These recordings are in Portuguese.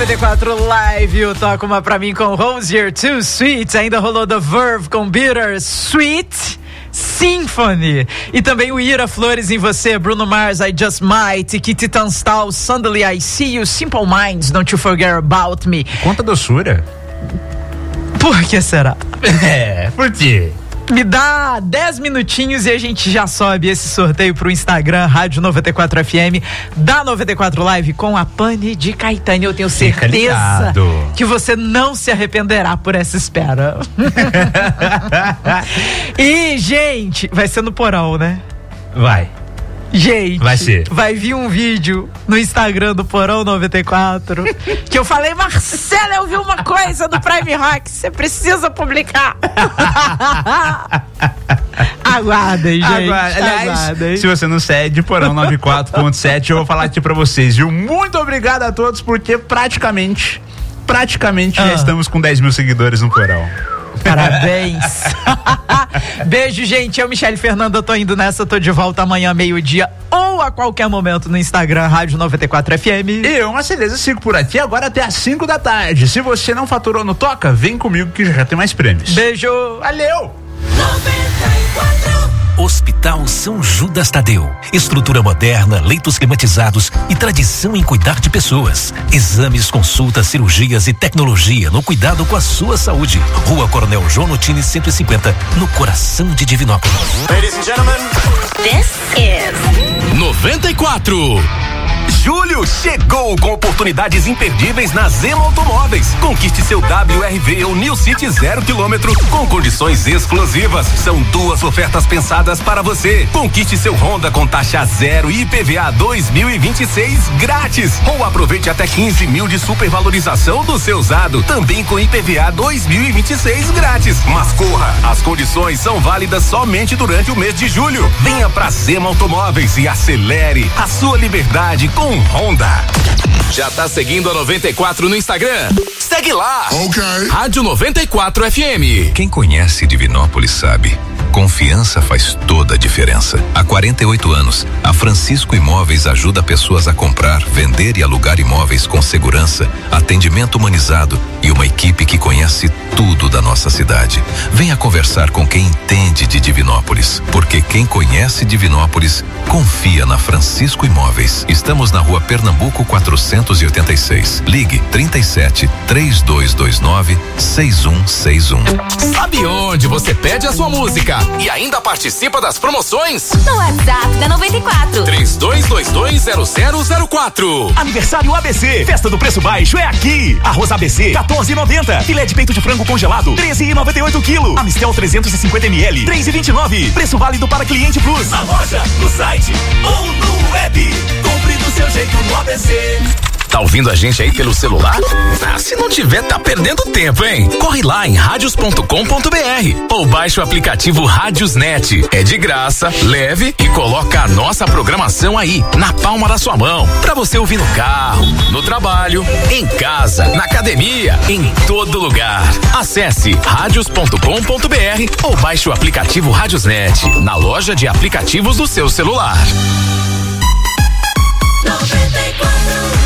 94 Live, o Toca Uma Pra Mim com Rosier Too Sweet. Ainda rolou The Verve com Bitter Sweet Symphony. E também o Ira Flores em Você, Bruno Mars, I Just Might, Kitty Tunstall, Suddenly I See You, Simple Minds, Don't You Forget About Me. Quanta doçura. Por que será? Por quê? Me dá 10 minutinhos e a gente já sobe esse sorteio pro Instagram, Rádio 94 FM, da 94 Live com a Pani de Caetano. Eu tenho certeza que você não se arrependerá por essa espera. E, gente, vai ser no Porão, né? Vai. Gente, vai vir um vídeo no Instagram do Porão 94 que eu falei, Marcela, eu vi uma coisa do Prime Rock, você precisa publicar. Aguardem, gente. Aliás, se você não segue Porão 94.7, eu vou falar aqui pra vocês, viu? Muito obrigado a todos, porque praticamente já estamos com 10 mil seguidores no Porão. Parabéns. Beijo, gente. Eu, Michele Fernanda, eu tô indo nessa. Tô de volta amanhã, meio-dia ou a qualquer momento no Instagram, Rádio 94 FM. E eu, Marceleza, sigo por aqui agora até às 5 da tarde. Se você não faturou no Toca, vem comigo que já tem mais prêmios. Beijo. Valeu. 94. Hospital São Judas Tadeu. Estrutura moderna, leitos climatizados e tradição em cuidar de pessoas. Exames, consultas, cirurgias e tecnologia no cuidado com a sua saúde. Rua Coronel João Notini 150, no coração de Divinópolis. Ladies and gentlemen, this is 94. Julho chegou com oportunidades imperdíveis na Zema Automóveis. Conquiste seu WRV ou New City 0 km com condições exclusivas. São 2 ofertas pensadas para você. Conquiste seu Honda com taxa zero e IPVA 2026 grátis. Ou aproveite até 15 mil de supervalorização do seu usado, também com IPVA 2026 grátis. Mas corra, as condições são válidas somente durante o mês de julho. Venha pra Zema Automóveis e acelere a sua liberdade com Honda. Já tá seguindo a 94 no Instagram? Segue lá. Ok. Rádio 94 FM. Quem conhece Divinópolis sabe. Confiança faz toda a diferença. Há 48 anos, a Francisco Imóveis ajuda pessoas a comprar, vender e alugar imóveis com segurança, atendimento humanizado e uma equipe que conhece tudo da nossa cidade. Venha conversar com quem entende de Divinópolis, porque quem conhece Divinópolis confia na Francisco Imóveis. Estamos na Rua Pernambuco 486. Ligue 37 3229 6161. Sabe onde você pede a sua música e ainda participa das promoções? No WhatsApp da 94. 32220004. Aniversário ABC. Festa do preço baixo é aqui. Arroz ABC, 14,90. Filé de peito de frango congelado, 13,98 kg. Amistel 350 ml, 3,29. Preço válido para cliente Plus. Na loja, no site ou no web. Compre do seu jeito no ABC. Tá ouvindo a gente aí pelo celular? Ah, se não tiver, tá perdendo tempo, hein? Corre lá em radios.com.br ou baixe o aplicativo Radiosnet. É de graça, leve e coloca a nossa programação aí, na palma da sua mão, pra você ouvir no carro, no trabalho, em casa, na academia, em todo lugar. Acesse radios.com.br ou baixe o aplicativo Radiosnet na loja de aplicativos do seu celular. 94.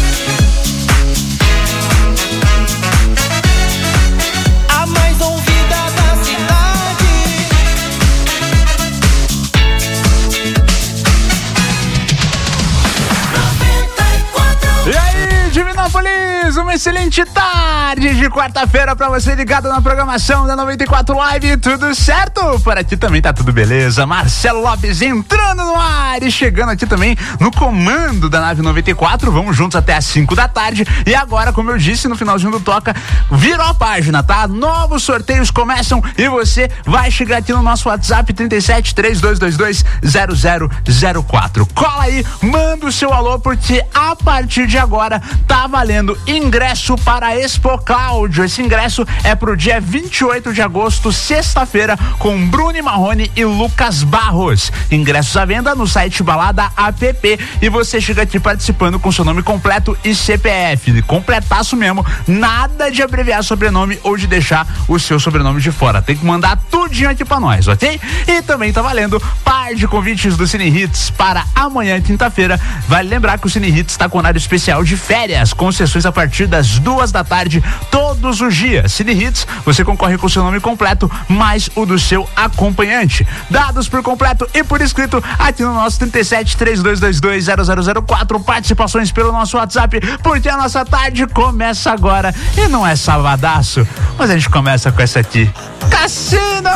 Divinópolis, uma excelente tarde de quarta-feira pra você ligado na programação da 94 Live, tudo certo? Por aqui também tá tudo beleza, Marcelo Lopes entrando no ar e chegando aqui também no comando da nave 94, vamos juntos até às 5 da tarde e agora, como eu disse no finalzinho do Toca, virou a página, tá? Novos sorteios começam e você vai chegar aqui no nosso WhatsApp 37 3222 0004. Cola aí, manda o seu alô porque a partir de agora tá valendo ingresso para a Expo Cláudio. Esse ingresso é pro dia 28 de agosto, sexta-feira, com Bruno Marrone e Lucas Barros. Ingressos à venda no site Balada App e você chega aqui participando com seu nome completo e CPF. Completaço mesmo, nada de abreviar sobrenome ou de deixar o seu sobrenome de fora. Tem que mandar tudinho aqui pra nós, ok? E também tá valendo par de convites do Cine Hits para amanhã, quinta-feira. Vale lembrar que o Cine Hits está com horário especial de férias, com sessões a partir partir das 2 da tarde, todos os dias. Cine Hits, você concorre com o seu nome completo, mais o do seu acompanhante. Dados por completo e por escrito aqui no nosso 37-3222-0004. Participações pelo nosso WhatsApp, porque a nossa tarde começa agora. E não é sabadaço, mas a gente começa com essa aqui. Cassino!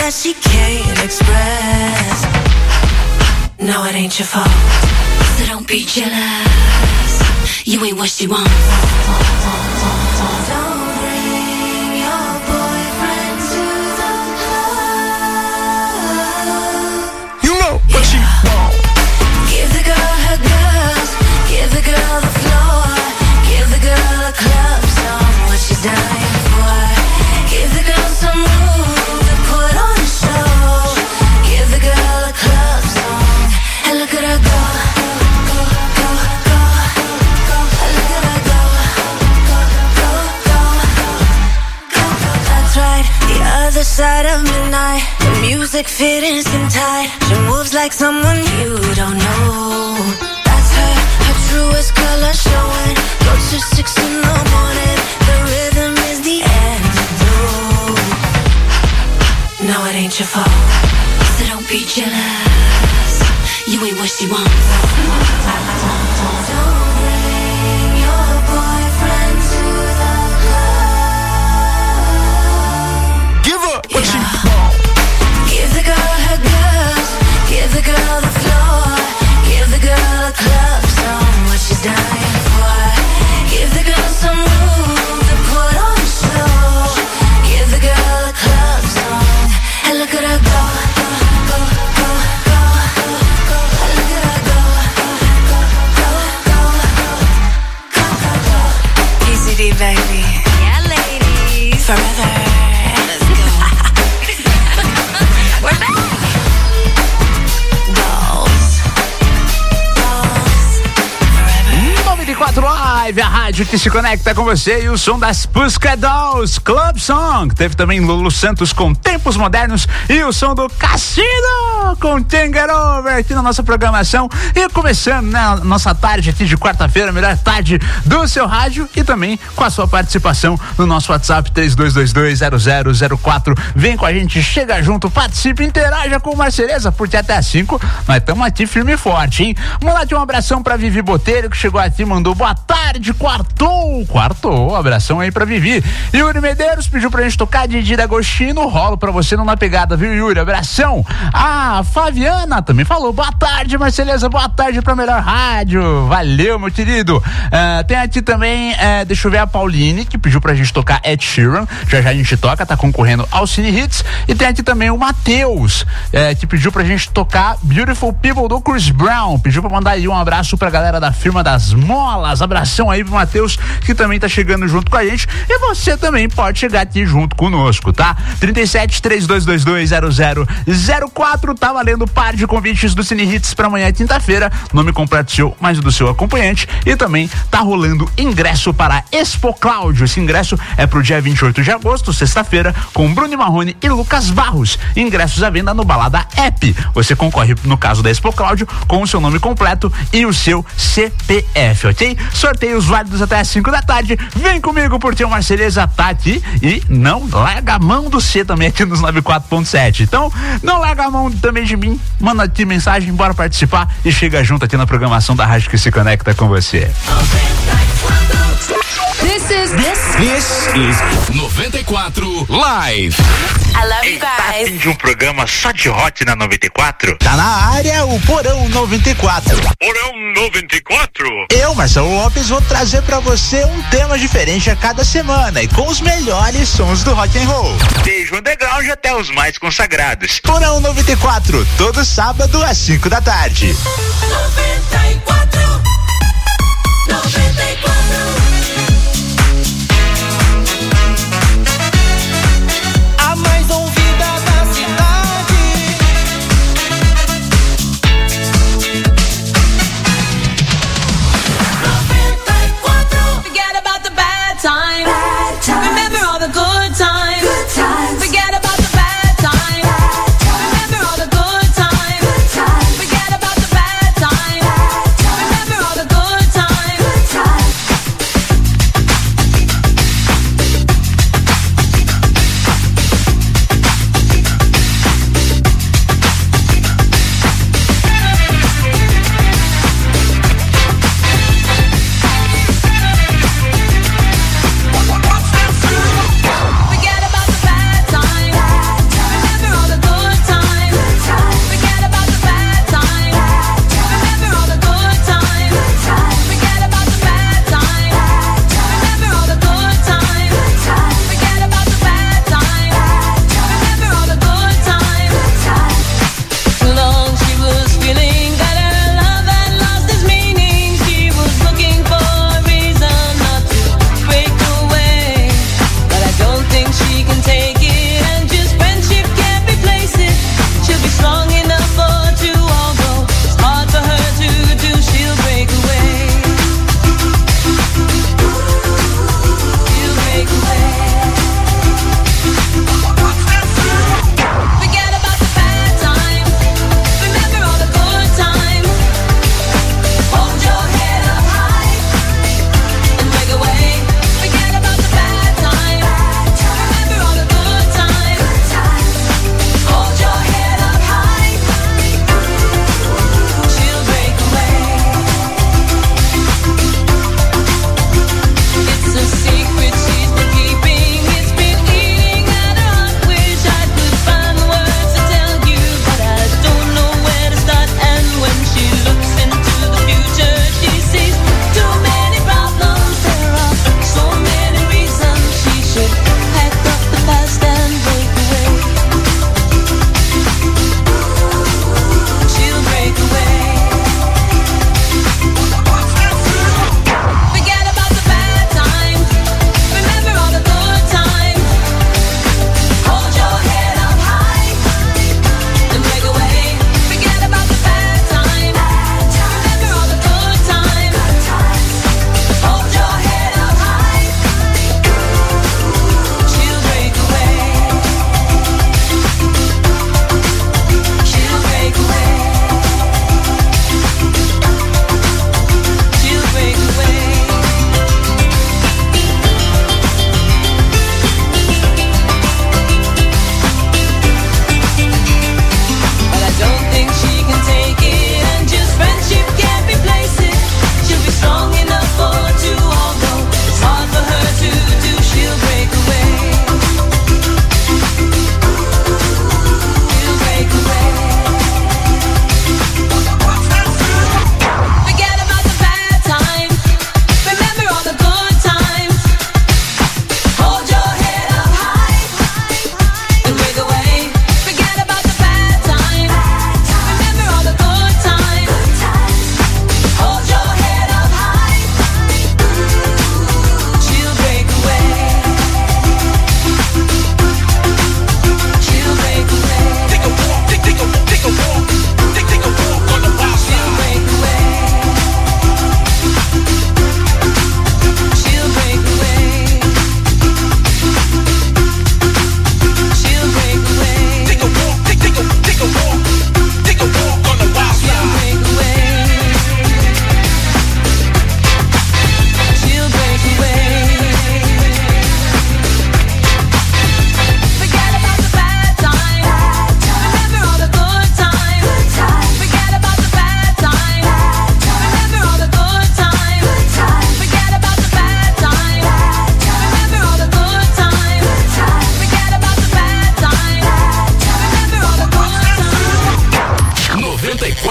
that she can't express. No, it ain't your fault, so don't be jealous. You ain't what she wants. Don't bring your boyfriend to the club. You know what she wants. Give the girl her girls, give the girl the floor, give the girl a club song, what she's dying for. Give the girl some room to put on a show. Give the girl a club song, and look at her go, go, go, go, go. And look at her go, go, go, go, go, go. That's right, the other side of midnight. The music fitting skin tight. She moves like someone you don't know. That's her truest color showing. Go to 6 in the morning. The rhythm is the antidote. No, it ain't your fault, so don't be jealous. You ain't what she wants. Don't bring your boyfriend to the club. Give her what she wants. Give the girl her girls, give the girl the floor, give the girl a club song, what she's dying for. Give the girl some room to put on a show. Give the girl a club song, and look at her go, go, go, go, go, go. And look at her go, go, go, go, go, go, go. PCD baby, yeah ladies, forever. Let's go. We're back. Dolls, dolls, forever. 94 Live, a rádio que se conecta com você, e o som das Pussycat Dolls, Club Song. Teve também Lulu Santos com Tempos Modernos e o som do Cassino com Can't Get Over aqui na nossa programação. E começando, né, a nossa tarde aqui de quarta-feira, melhor tarde do seu rádio, e também com a sua participação no nosso WhatsApp 32220004. Vem com a gente, chega junto, participe, interaja com o Marceleza, porque até às 5 nós estamos aqui firme e forte, hein? Mandar aqui um abração pra Vivi Botelho, que chegou aqui, mandou boa tarde, quartou, abração aí pra Vivi. Yuri Medeiros pediu pra gente tocar Didi D'Agostino, rolo pra você não na pegada, viu, Yuri? Abração. A Fabiana também falou, boa tarde, Marceleza, boa tarde pra melhor rádio, valeu, meu querido. Tem aqui também, deixa eu ver, a Pauline, que pediu pra gente tocar Ed Sheeran, já a gente toca, tá concorrendo ao Cine Hits. E tem aqui também o Matheus, que pediu pra gente tocar Beautiful People do Chris Brown, pediu pra mandar aí um abraço pra galera da firma das Molas, abração aí pro Matheus, que também tá chegando junto com a gente, e você também pode chegar aqui junto conosco, tá? 37-3222-0004, tá valendo par de convites do Cine Hits pra amanhã, quinta-feira, nome completo seu, mais o do seu acompanhante, e também tá rolando ingresso para Expo Cláudio. Esse ingresso é pro dia 28 de agosto, sexta-feira, com Bruno Marrone e Lucas Barros. Ingressos à venda no Balada App. Você concorre, no caso da Expo Cláudio, com o seu nome completo e o seu CPF, ok? Sorteios válidos até às 5 da tarde. Vem comigo, porque o Marceleza tá aqui e não larga a mão do C também aqui nos 94.7. Então, não larga a mão também de mim. Manda aqui mensagem, bora participar e chega junto aqui na programação da rádio que se conecta com você. This is 94 Live. I love you guys. De um programa só de hot na 94? Tá na área o Porão 94. Porão 94? Eu, Marcelo Lopes, vou trazer pra você um tema diferente a cada semana e com os melhores sons do rock and roll. Desde o underground até os mais consagrados. Porão 94, todo sábado às 5 da tarde. 94. A mais ouvida da cidade. Forget about the bad times. Remember all the good times. Forget about the bad times. Remember all the good times. Forget about the bad times. Remember all the good times.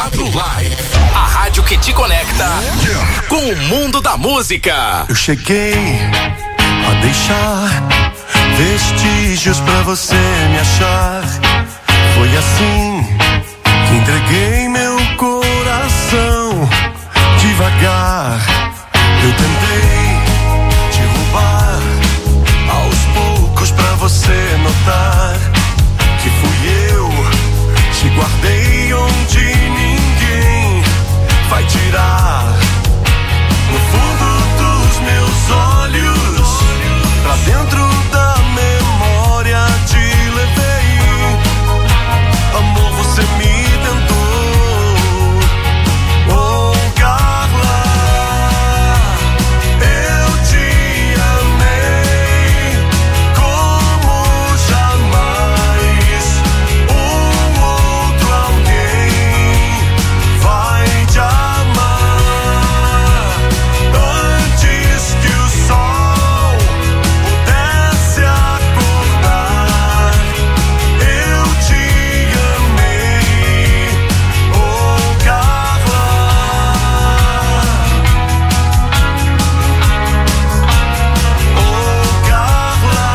94 Live. A rádio que te conecta com o mundo da música. Eu cheguei a deixar vestígios pra você me achar. Foi assim que entreguei meu coração devagar. Eu tentei te roubar aos poucos pra você notar que fui eu. Te guardei onde ninguém vai tirar. No fundo dos meus olhos, pra dentro da memória te levei. Amor, você me tentou. Oh, Carla, eu te amei como jamais um outro alguém vai te amar. Antes que o sol pudesse acordar, eu te amei. Oh, Carla, oh, Carla.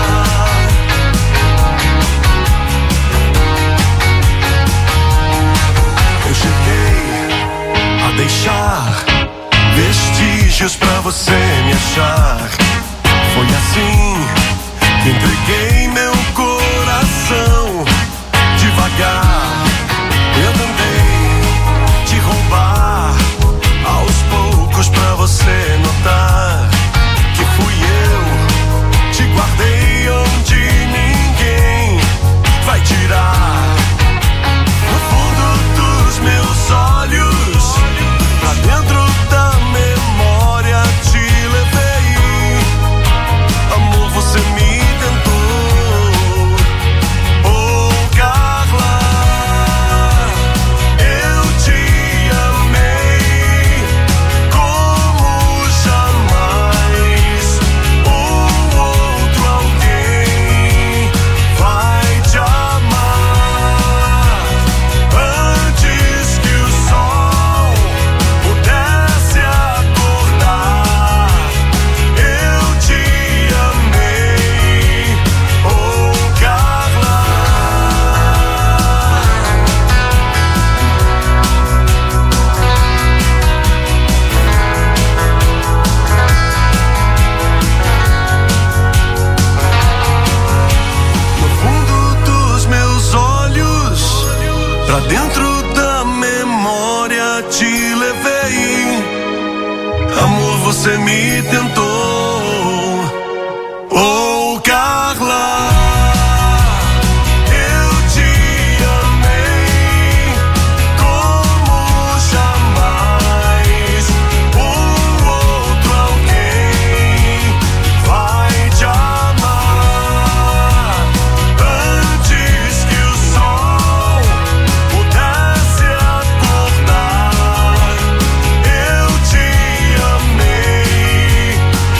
Eu cheguei a deixar vestígios pra você me achar. Foi assim que entreguei meu coração devagar. Eu tentei te roubar aos poucos pra você notar que fui eu. Te guardei onde ninguém vai tirar. No fundo dos meus olhos, pra dentro da memória te levei. Amor, você me tentou. Oh, Carla, eu te amei como jamais um outro alguém vai te amar. Antes que o sol pudesse acordar, eu te amei. Oh, Carla. No fundo dos meus olhos, pra dentro da memória te levei. Amor, você me tentou. Oh, Carla, eu te amei como jamais um outro alguém vai te amar. Antes que o sol pudesse acordar, eu te amei.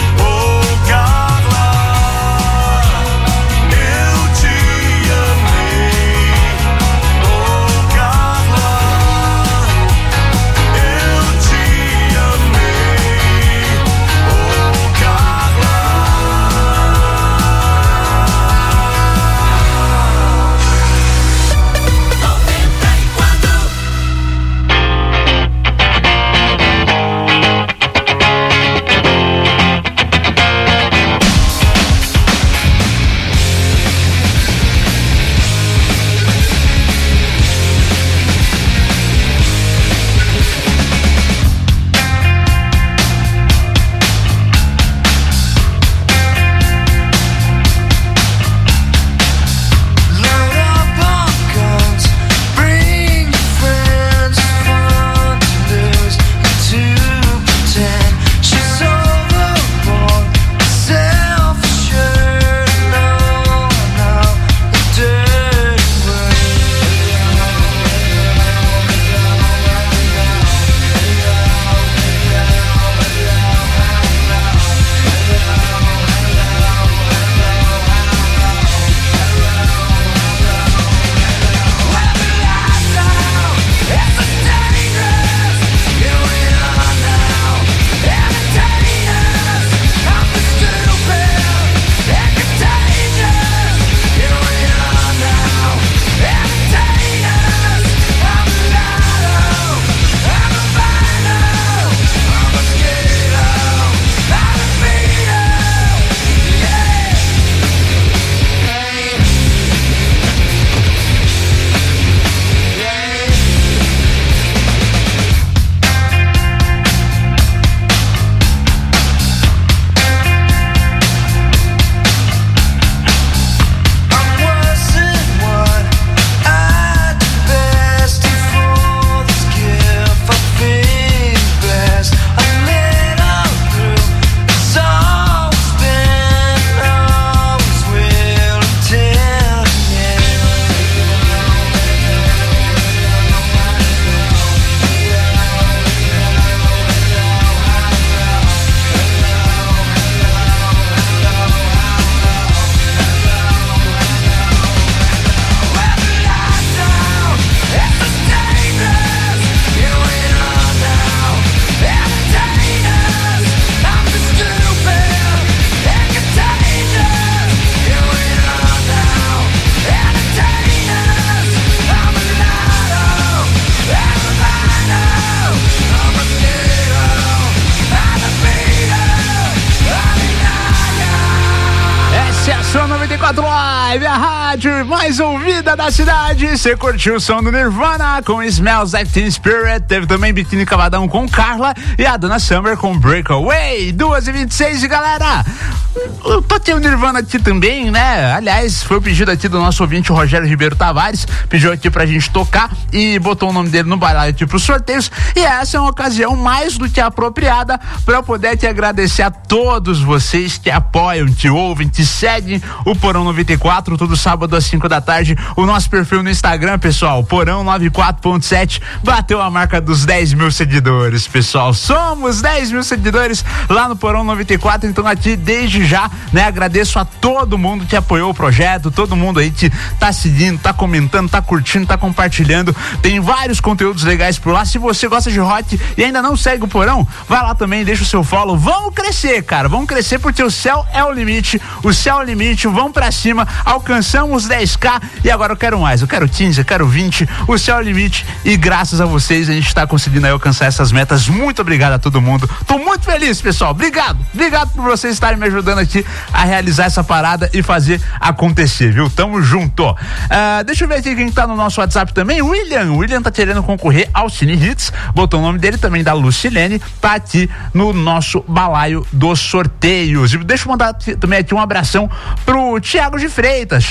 94 Live, a rádio mais ouvida da cidade. Você curtiu o som do Nirvana com Smells Like Teen Spirit. Teve também Biquíni Cavadão com Carla e a Donna Summer com Breakaway. 2h26, galera. Eu tô tendo Nirvana aqui também, né? Aliás, foi o pedido aqui do nosso ouvinte, o Rogério Ribeiro Tavares. Pediu aqui pra gente tocar e botou o nome dele no balaio aqui pros sorteios. E essa é uma ocasião mais do que apropriada pra eu poder te agradecer a todos vocês que apoiam, que ouvem, que seguem o Porão 94, todo sábado às 5 da tarde. O nosso perfil no Instagram, pessoal, Porão 94.7, bateu a marca dos 10 mil seguidores, pessoal. Somos 10 mil seguidores lá no Porão 94, então aqui desde já, né, agradeço a todo mundo que apoiou o projeto, todo mundo aí que tá seguindo, tá comentando, tá curtindo, tá compartilhando. Tem vários conteúdos legais por lá. Se você gosta de rock e ainda não segue o Porão, vai lá também, deixa o seu follow. Vamos crescer, cara, vamos crescer porque o céu é o limite, o céu é o limite, vamos pra cima, alcançamos 10k e agora eu quero mais, eu quero 15, eu quero 20, o céu é o limite e graças a vocês a gente tá conseguindo aí alcançar essas metas. Muito obrigado a todo mundo, tô muito feliz, pessoal, obrigado por vocês estarem me ajudando aqui a realizar essa parada e fazer acontecer, viu? Tamo junto. Deixa eu ver aqui quem tá no nosso WhatsApp também. O William tá querendo concorrer ao Cine Hits, botou o nome dele também, da Lucilene, tá aqui no nosso balaio dos sorteios. E deixa eu mandar também aqui um abração pro Thiago de Freitas,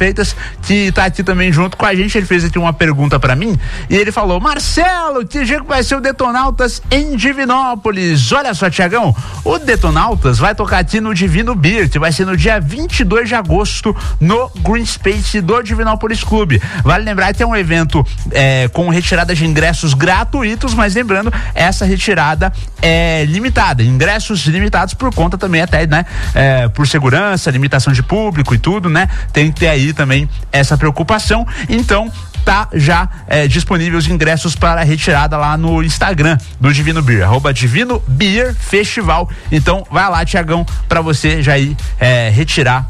que tá aqui também junto com a gente. Ele fez aqui uma pergunta pra mim e ele falou: Marcelo, que dia que vai ser o Detonautas em Divinópolis? Olha só, Thiagão, o Detonautas vai tocar aqui no Divino Beer, que vai ser no dia 22 de agosto no Green Space do Divinópolis Clube. Vale lembrar que é um evento com retirada de ingressos gratuitos, mas lembrando, essa retirada é limitada, ingressos limitados por conta também até, né, por segurança, limitação de público e tudo, né, tem que ter aí também essa preocupação. Então tá já disponível os ingressos para a retirada lá no Instagram do Divino Beer, @Divino Beer Festival. Então vai lá, Tiagão, para você já ir retirar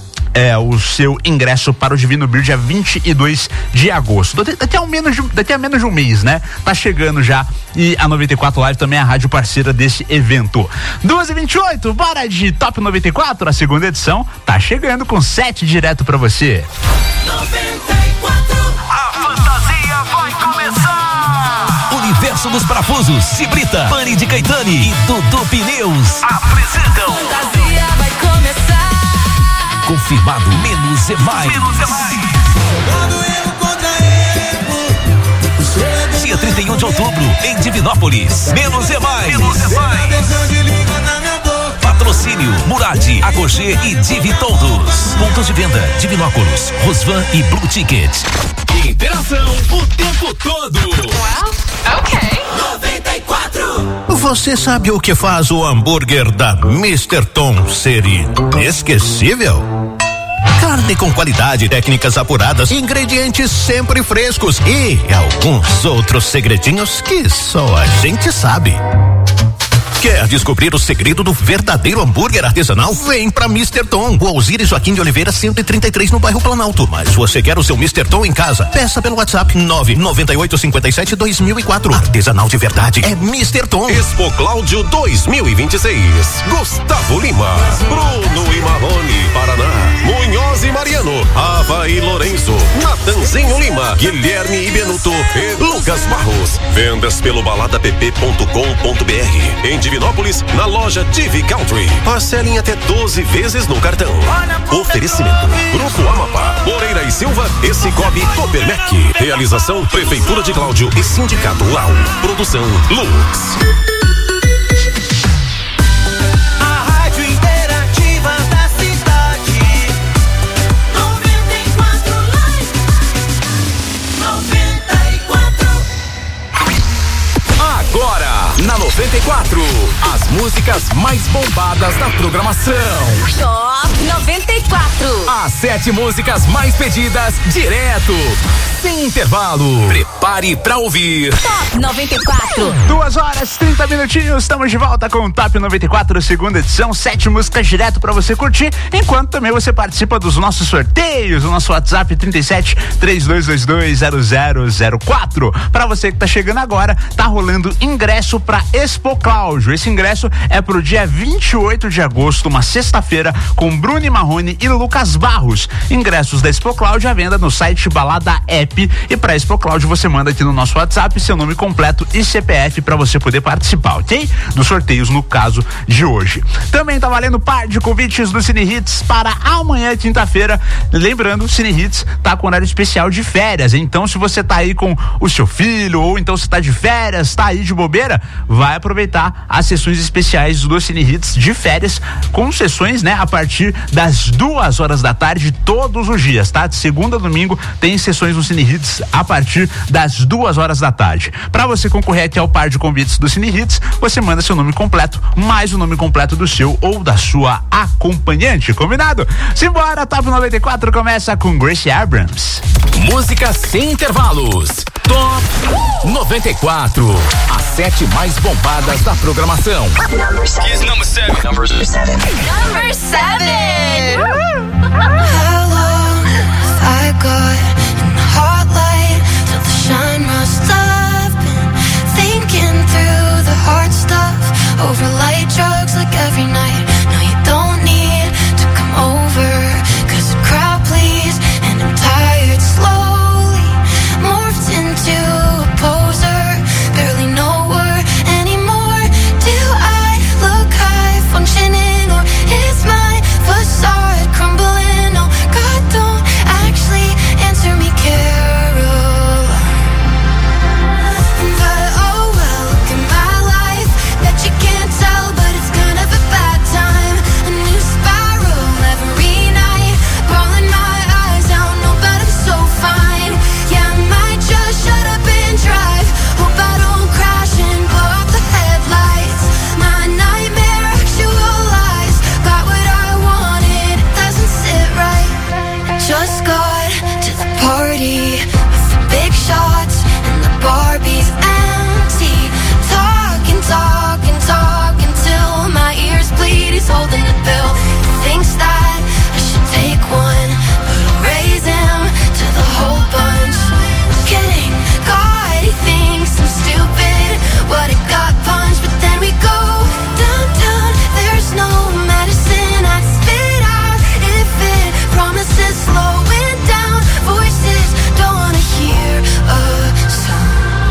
o seu ingresso para o Divino Beer dia 22 de agosto. Daqui a menos de um mês, né? Tá chegando já. E a 94 Live também é a rádio parceira desse evento. 2h28, bora de Top 94, a segunda edição. Tá chegando com 7 direto pra você. 94. A fantasia vai começar. Universo dos Parafusos, Cibrita, Pani de Caetani e Dudu Pneus apresentam. Fantasia vai começar. Confirmado, menos é mais. Dia 31 de outubro, em Divinópolis. Menos é mais. Patrocínio Murad, Agogê e Divi Todos. Pontos de venda: Divinópolis, Rosvan e Blue Ticket. Interação o tempo todo. Well, ok. 94. Você sabe o que faz o hambúrguer da Mr. Tom ser inesquecível? Carne com qualidade, técnicas apuradas, ingredientes sempre frescos e alguns outros segredinhos que só a gente sabe. Quer descobrir o segredo do verdadeiro hambúrguer artesanal? Vem pra Mr. Tom, o Alzire Joaquim de Oliveira 133 no bairro Planalto. Mas você quer o seu Mr. Tom em casa? Peça pelo WhatsApp 99857-2004. Artesanal de verdade é Mr. Tom. Expo Cláudio 2026. Gustavo Lima, Bruno e Marrone, Paraná, Munhoz e Mariano, Ava e Lourenço, Natanzinho Lima, Guilherme e Benuto e Lucas Barros. Vendas pelo baladapp.com.br. Em Divinópolis, na loja Divi Country. Parcelem até 12 vezes no cartão. Oferecimento: Grupo Amapá, Moreira e Silva e Cicobi Copermec. Realização: Prefeitura de Cláudio e Sindicato UAU. Produção: Lux. A rádio interativa da cidade. 94 Live. 94. Agora, na 94, as músicas mais bombadas da programação. Top 94. As 7 músicas mais pedidas direto, sem intervalo. Prepare pra ouvir. Top 94. 2h30 minutinhos, estamos de volta com o Top 94, segunda edição. 7 músicas direto pra você curtir, enquanto também você participa dos nossos sorteios. O nosso WhatsApp 37-3222-0004. Pra você que tá chegando agora, tá rolando ingresso pra Expo Cláudio. Esse ingresso é pro dia 28 de agosto, uma sexta-feira, com Bruno Marrone e Lucas Barros. Ingressos da Expo Cloud à venda no site Balada App. E pra Expo Cloud você manda aqui no nosso WhatsApp seu nome completo e CPF pra você poder participar, ok? Dos sorteios no caso de hoje. Também tá valendo par de convites do Cine Hits para amanhã, quinta-feira. Lembrando, o Cine Hits tá com horário especial de férias. Então, se você tá aí com o seu filho, ou então se tá de férias, tá aí de bobeira, vai aproveitar as sessões especiais do Cine Hits de férias, com sessões, né, a partir das 2h da tarde, todos os dias, tá? De segunda a domingo tem sessões no Cine Hits a partir das 2h da tarde. Pra você concorrer aqui ao par de convites do Cine Hits, você manda seu nome completo, mais o nome completo do seu ou da sua acompanhante, combinado? Simbora, Top 94 começa com Gracie Abrams. Música sem intervalos. Top 94. As 7 mais bombadas da programação. Number 7. Number 7. Number 7. Number 7. How long have I got in the hot light till the shine must have been thinking through the hard stuff over light drugs like every night. No, you don't need to come over, 'cause the crowd please, and I'm tired slowly morphed into a poser, barely know her anymore. Do I look high functioning, or is my facade crumbling? No, God, don't actually answer me, Caroline. But oh well, look at my life. Bet you can't tell, but it's kind of a bad time. A new spiral every night, bawling my eyes out. No, but I'm so fine. Yeah, I might just shut up and drive. Hope I don't crash and blow out the headlights. My nightmare actualized. Got what I wanted, it doesn't sit right. Just got to the party with the big shots and the Barbie's empty. Talking till my ears bleed. He's holding the bill. He thinks that I should take one, but I'll raise him to the whole bunch. Kidding, God, he thinks I'm stupid. What it got punched, but then we go downtown. There's no medicine I'd spit out if it promises slowing down. Voices don't wanna hear a song.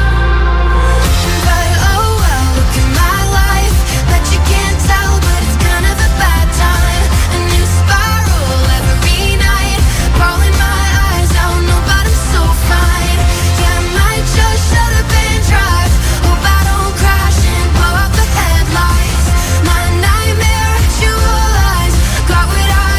But oh well, look at my life. Bet you can't tell, but it's kind of a bad time. A new spiral every night, bawling my eyes out. No, but I'm so fine. Yeah, I might just shut up and drive. Hope I don't crash and blow out the headlights. My nightmare actualized. Got what I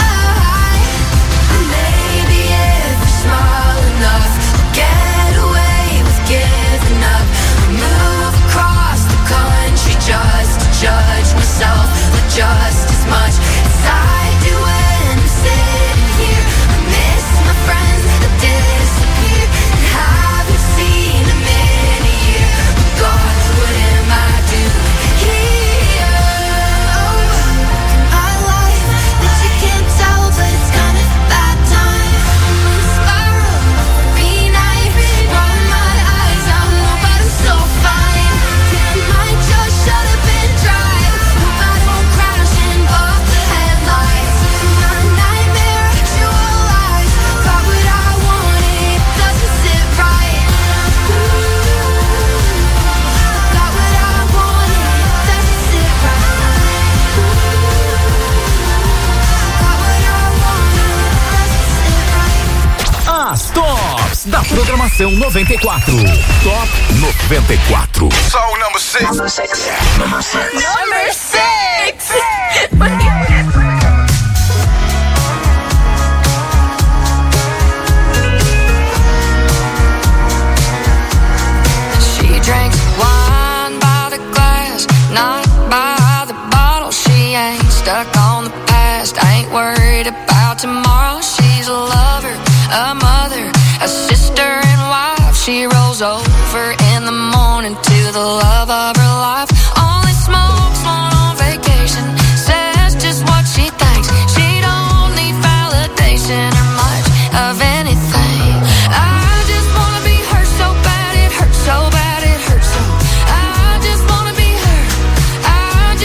maybe if you're small enough, I'll get away with giving up. I'll move across the country just to judge myself with just as much as I do when I'm sitting here. I miss my friends that disappear and haven't seen them in a year. Oh God, what am I doing here? Oh, look at my life. Bet you can't tell, but it's kind of a bad time. I'm in a spiral every night, rolling my eyes out. No, but I'm so fine. Yeah, I might just shut up and drive. Hope I don't crash and blow out the headlights. My nightmare actualized. Got what I wanted, doesn't sit right. Got what I wanted, doesn't sit right. Got what I wanted, doesn't sit right. As tops da programação 94. Top 94. So number 6. Number 6. She drinks wine by the glass, not by the bottle. She ain't stuck on the past, ain't worried about tomorrow. She's a lover, a mother, a sister and wife. She rolls over in the morning to the love of her life. Only smokes one on vacation, says just what she thinks. She don't need validation or much of anything. I just wanna be her so bad, it hurts so bad, it hurts so. I just wanna be her. I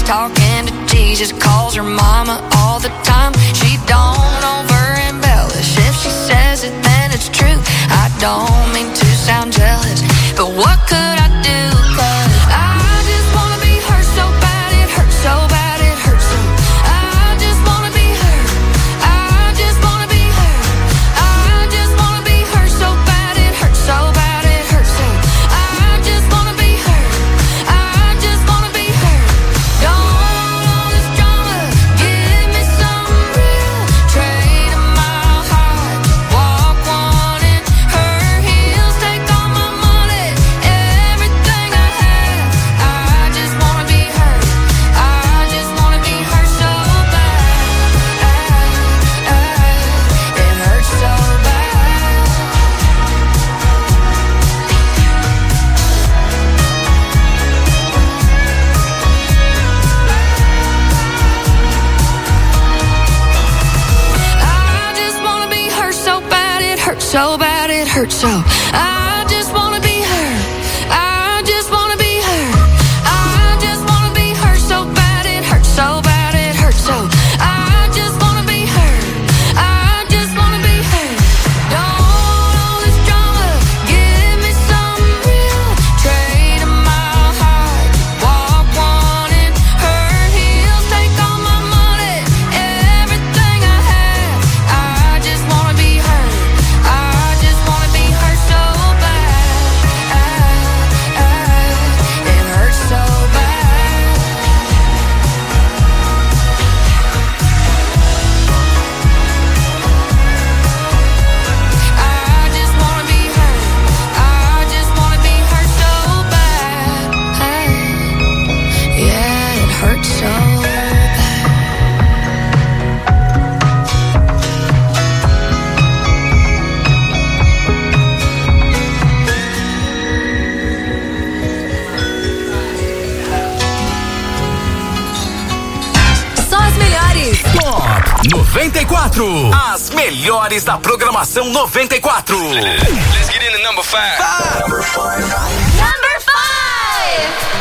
talking to Jesus, calls her mama all the time. She don't over embellish. If she says it, then it's true. I don't mean to sound jealous, but what could I do? 'Cause I just wanna be her so bad, it hurts so bad, it hurts so. I just wanna be her. I just wanna be her. I just wanna be her so bad, it hurts so bad, it hurts so. I just wanna be her. I just wanna be her. Don't want all this drama. Give me some real. Trade a mile high. Walk one in her heels. Take all my money, everything I have. I just wanna be her. I just wanna be her so bad. It hurts so bad. I just wanna be her so bad, it hurts so bad, it hurts so. I just wanna be her. I just wanna be her. I just wanna be her so bad, it hurts so bad, it hurts so. I just wanna be her. I just wanna be her. Don't want all this drama. Give me some real. Trade a mile high. Walk one in her heels. Take all my money, everything I have. I just wanna be her. I just wanna be her so bad. It hurts so bad. I just wanna be her. I just wanna be her so bad. Yeah, it hurts so bad. Só as melhores. Top 94. As melhores da programação 94. Let's get into number 5. Number 5.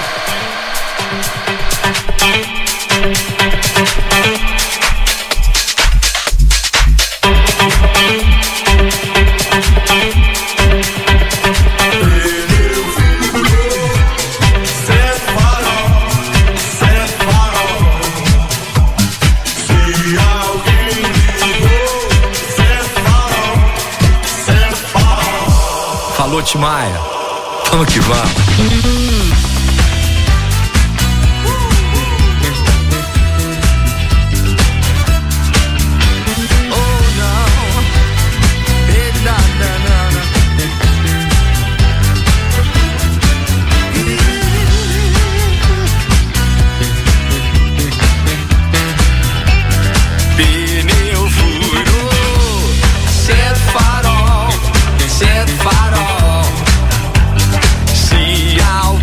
Falou, Timaya. Vamos que vamos. Pneu furou, sete farol, sete farol. Se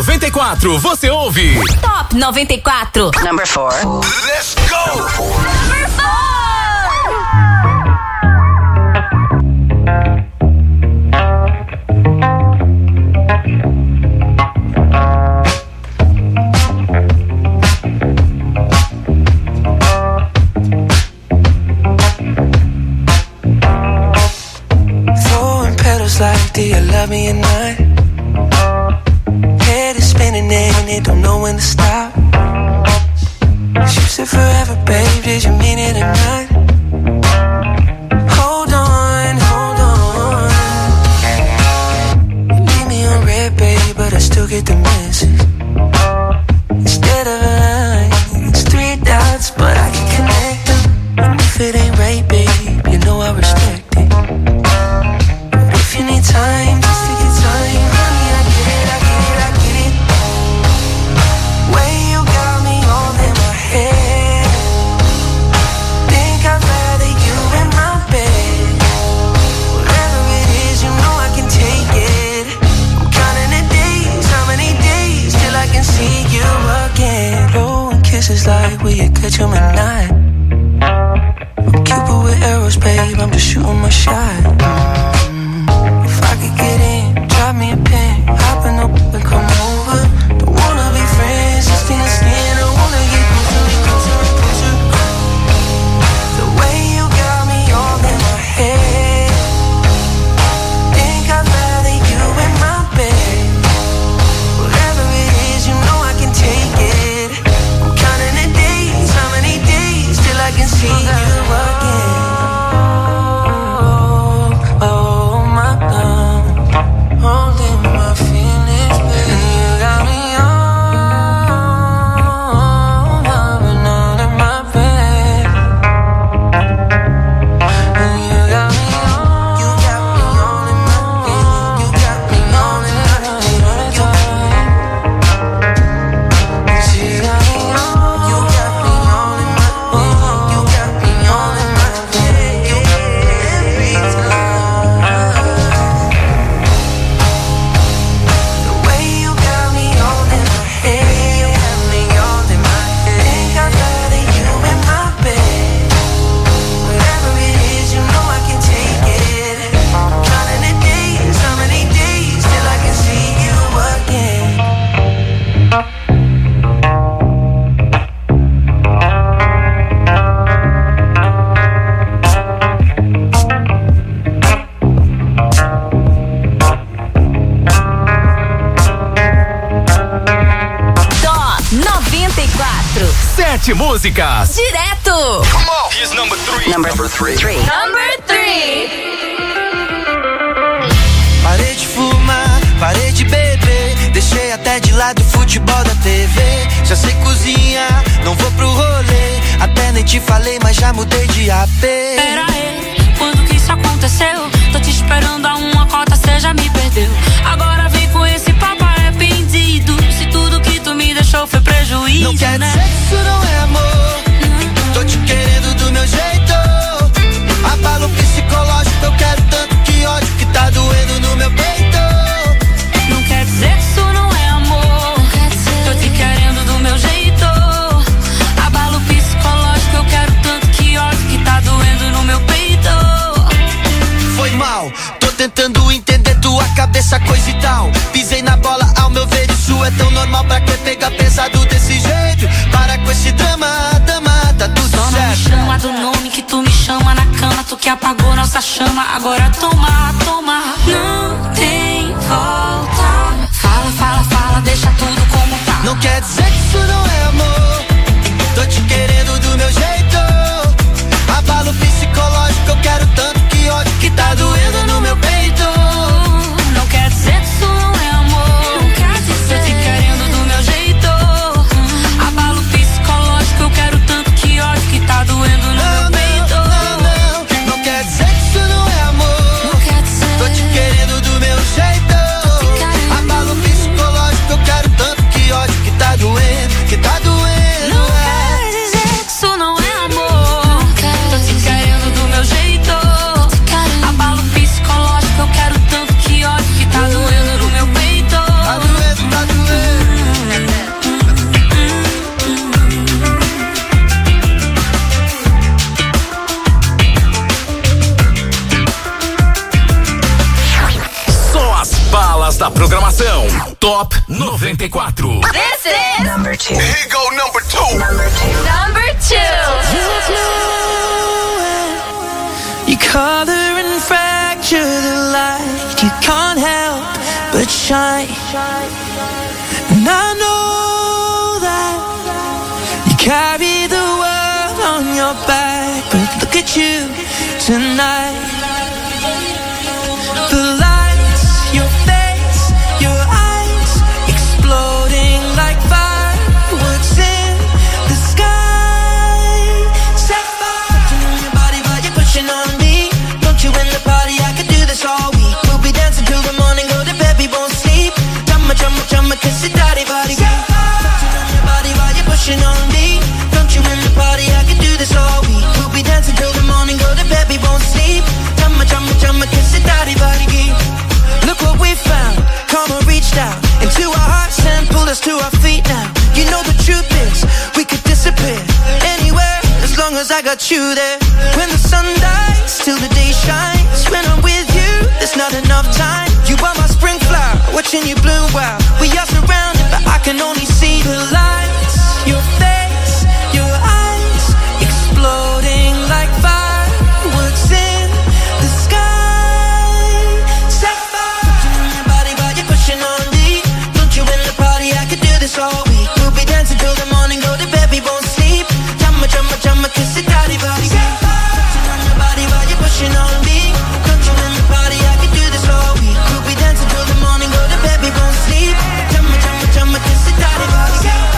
94, você ouve Top 94. Number 4. Let's go! Number 4. Throwing petals like, do you love me or not? Head is spinning and it don't know when to stop. You said forever, babe, did you mean it or not? Hold on, hold on. You leave me on red, babe, but I still get the message. Instead of a line, it's 3 dots, but I can connect them. And if it ain't right, babe, you know I respect it. But if you need time, just take your time, honey, I get it, I get it, I get it. Way you got me all in my head. Think I'd rather you in my bed. Whatever it is, you know I can take it. I'm counting the days, how many days till I can see you again. Blowing kisses like will you catch 'em or not? I'm Cupid with arrows, babe, I'm just shooting my shot. If I could get in, drop me a pin, hop in the and come over. Don't wanna be friends, just in the skin. I wanna get closer and closer and closer. The way you got me all in my head. Think I'd rather you in my bed. Whatever it is, you know I can take it. I'm counting the days, how many days till I can see you again. Oh my God, holding my feelings, baby. You got me all up and out of my bed. And you got me all, you got me all in my bed. You got me all in my bed all the time. You got me all, you got me all in my bed. You got me all in my bed. You got me every time. The way you got me all in my head, you got me all in my head. Think I'd rather you in my bed. Whatever it is, you know I can take it. Counting the days, how many days till I can see you again. Top 94. 7 músicas. Direto. Here's number 3. Number 3. Number 3. Parei de fumar, parei de beber. Deixei até de lado o futebol da TV. Já sei cozinhar, não vou pro rolê. Até nem te falei, mas já mudei de AP. Pera aí, quando que isso aconteceu? Tô te esperando a uma cota, cê já me perdeu. Agora vem com esse papo arrependido. Se tudo que tu me deixou foi prejuízo, Não quer né? dizer que isso não é amor. Tô te querendo do meu jeito. Abalo psicológico, eu quero tanto que ódio que tá doendo no meu peito. Não quer dizer que isso não é amor. Tô te querendo do meu jeito. Abalo psicológico, eu quero tanto que ódio que tá doendo no meu peito. Foi mal, tô tentando entender tua cabeça, coisa e tal. Pisei na bola, ao meu ver isso é tão normal. Pra que pegar pesado desse jeito? Para com esse drama, dama, tá tudo Só não me certo. chama do nome que tu me chama na cama. Tu que apagou nossa chama, agora toma, toma. Não tem volta. Fala, fala, fala, deixa tudo como tá. Não quer dizer que isso não é amor. Tô te querendo do meu jeito. Abalo psicológico, eu quero tanto que ódio que tá doendo no meu peito. Não quer dizer que isso não é amor. Não quer dizer. Tô te querendo do meu jeito. Abalo psicológico, eu quero tanto que ódio que tá doendo no meu peito. Não quer dizer que isso não é amor. Não quer dizer. Tô te querendo do meu jeito. Abalo psicológico, eu quero tanto que ódio que tá doendo. Top 94. This is number 2. Here go number 2. number 2. You color and fracture the light. You can't help but shine. And I know that you carry the world on your back. But look at you tonight. The lights, your face, your eyes, exploding like fireworks in the sky. Set fire to your body while you're pushing on me. Don't you in the party? I could do this all week. We'll be dancing till the morning, go to bed, we won't sleep. Chumma, chumma, chumma, kiss it, daddy, body. Touching on your body while you're pushing on me. Don't you in the party? I could do this all week. We'll be dancing till the morning, go to bed, we won't sleep. Chumma, chumma, chumma, kiss it, daddy, body. Look what we found. Karma reached out into our hearts and pulled us to our feet now. You know the truth is, we could disappear anywhere as long as I got you there. When the sun dies, till the day shines. When I'm with you, there's not enough time. You are my spring flower, watching you bloom wild. We are surrounded, but I can only see the lights. Your face, your eyes, exploding like fireworks in the sky. Set fire to your body while you're pushing on me. Don't you in the party? I could do this all week. We'll be dancing till the morning, go to bed, we won't sleep. Chumma, chumma, chumma, kiss it, daddy, body. Touching on your body while you're pushing on me. Don't you in the party? I could do this all week. We'll be dancing till the morning, go to bed, we won't sleep. Chumma, chumma, chumma, kiss it, daddy, body.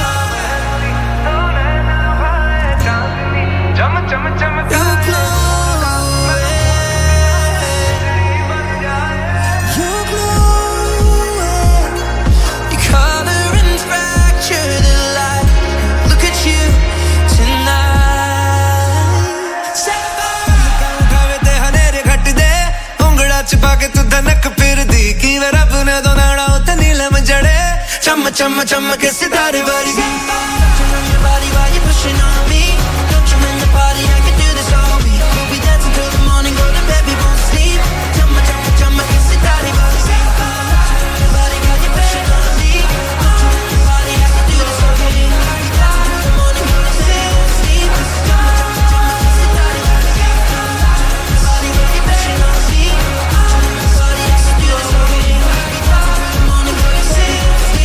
Chumma, chumma, kiss it, daddy, body. Touching on your body while you're pushing on me. Don't you in the party? I can do this all week. We'll be dancing till the morning, go to bed, we won't sleep. Chumma, chumma, chumma, kiss it, daddy, body. Touching on your body while you're pushing on me. Don't you in the party? I can do this all week. We'll be dancing till the morning, go to bed, we won't sleep. Chumma, chumma, chumma, kiss it, daddy, body. Touching on your body while you're pushing on me. Don't you in the party? I can do this all week. We'll be dancing till the morning, go to bed, we won't sleep.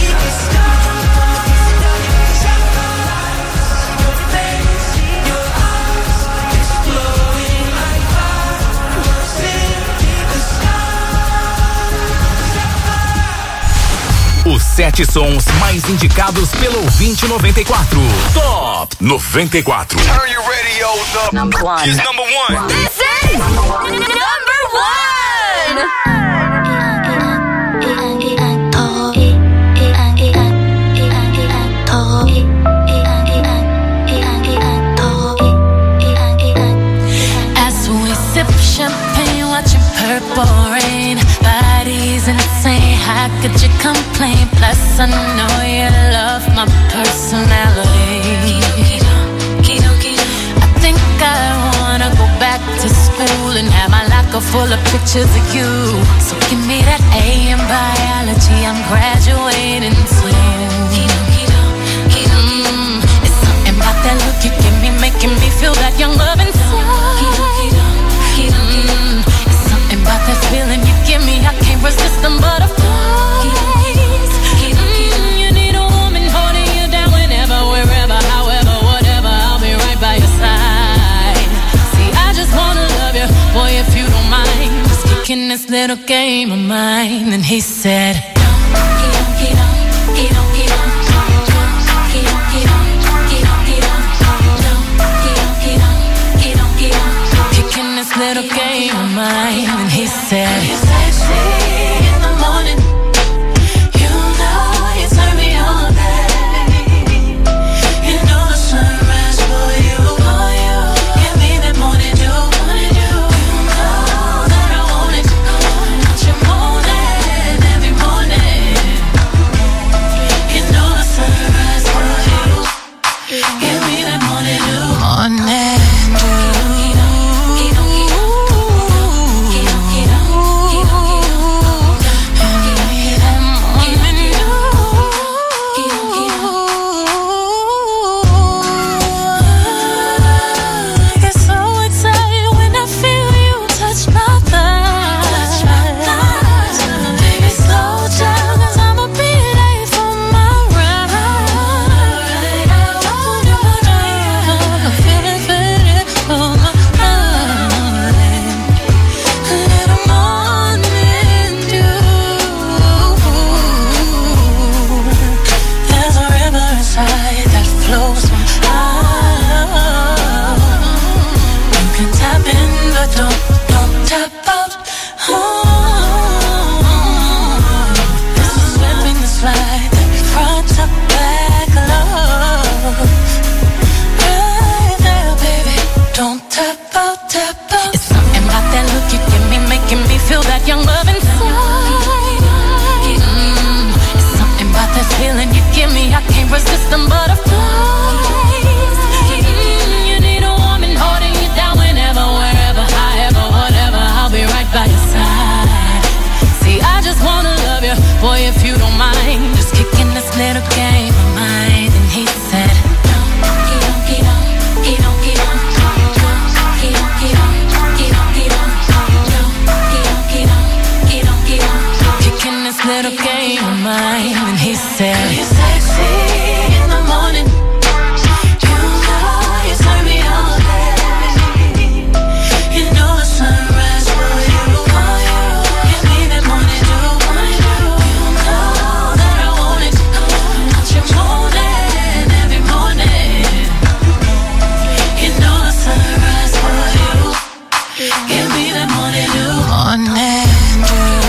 Os 7 sons mais indicados pelo ouvinte 94. Top 94. Turn your radios up. Number 1. Here's number 1. This is number 1. As we sip champagne, watching purple rain. Body's insane, how could you complain? Plus I know you love my personality. I think I wanna go back to school and have my locker full of pictures of you. So give me that A in biology, I'm graduating soon. It's something about that look you give me, making me feel that young love inside. It's something about that feeling you give me, I can't resist them butterflies. You need a woman holding you down whenever, wherever, however, whatever. I'll be right by your side. See, I just wanna love you, boy, if you don't mind. Just kicking this little game of mine. And he said, kicking this little game of mine. And he said, you're sexy in the morning. You know you turn me on, babe. You know the sunrise for you. Give me that morning dew. You know that I want it. Want you moaning every morning. You know the sunrise for you. Give me that morning dew. Morning dew. irresistible butterflies. You need a woman holding you down whenever, wherever, however, whatever. I'll be right by your side. See, I just wanna love you, boy, if you don't mind. Just kicking this little game of mine. And he said, kicking this little game of mine. And he said, you're sexy in the morning. You know you turn me on. You know the sunrise for you. Give me that morning dew. You know that I want it. Want you morning, every morning. You know the sunrise for you. Give me that morning dew. Morning dew.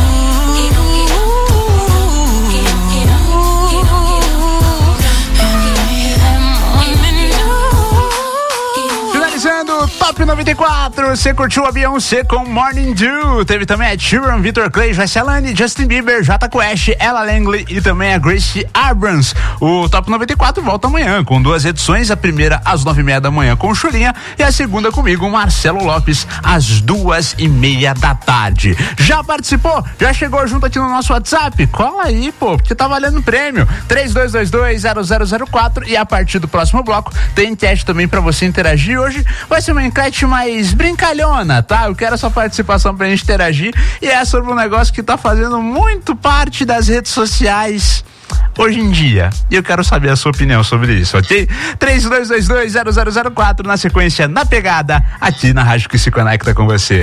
Top 94, você curtiu a Beyoncé com Morning Dew. Teve também a Sheeran, Victor Clay, Jessalane, Justin Bieber, Jota Quest, Ella Langley e também a Gracie Abrams. O Top 94 volta amanhã com 2 edições, a primeira às 9:30 da manhã com Chulinha e a segunda comigo, Marcelo Lopes, às 2:30 da tarde. Já participou? Já chegou junto aqui no nosso WhatsApp? Cola aí, pô, porque tá valendo prêmio. 3222-0004 e a partir do próximo bloco tem enquete também pra você interagir. Hoje vai ser uma enquete mais brincalhona, tá? Eu quero a sua participação pra gente interagir e é sobre um negócio que tá fazendo muito parte das redes sociais hoje em dia. E eu quero saber a sua opinião sobre isso, ok? 3222-0004 na sequência, na pegada, aqui na rádio que se conecta com você.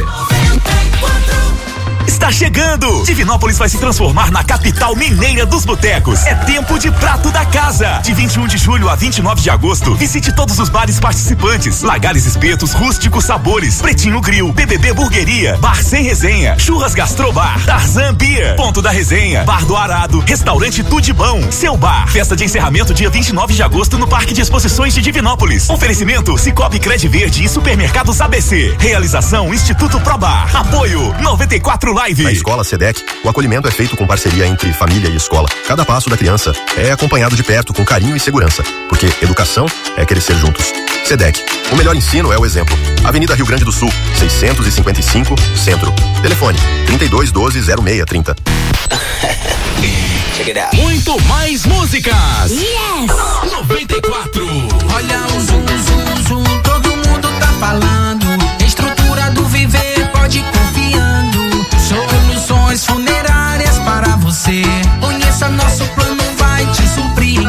Está chegando! Divinópolis vai se transformar na capital mineira dos botecos. É tempo de prato da casa. De 21 de julho a 29 de agosto, visite todos os bares participantes. Lagares Espetos, Rústicos Sabores, Pretinho Grill, BBB Burgueria, Bar Sem Resenha, Churras Gastrobar, Tarzan Beer, Ponto da Resenha, Bar do Arado, Restaurante Tudibão, Seu Bar. Festa de encerramento dia 29 de agosto no Parque de Exposições de Divinópolis. Oferecimento Cicobi Cred Verde e Supermercados ABC. Realização Instituto Probar. Apoio 94 Live. Na escola SEDEC, o acolhimento é feito com parceria entre família e escola. Cada passo da criança é acompanhado de perto com carinho e segurança, porque educação é crescer juntos. SEDEC, o melhor ensino é o exemplo. Avenida Rio Grande do Sul, 655, Centro. Telefone 3212-0630. Muito mais música.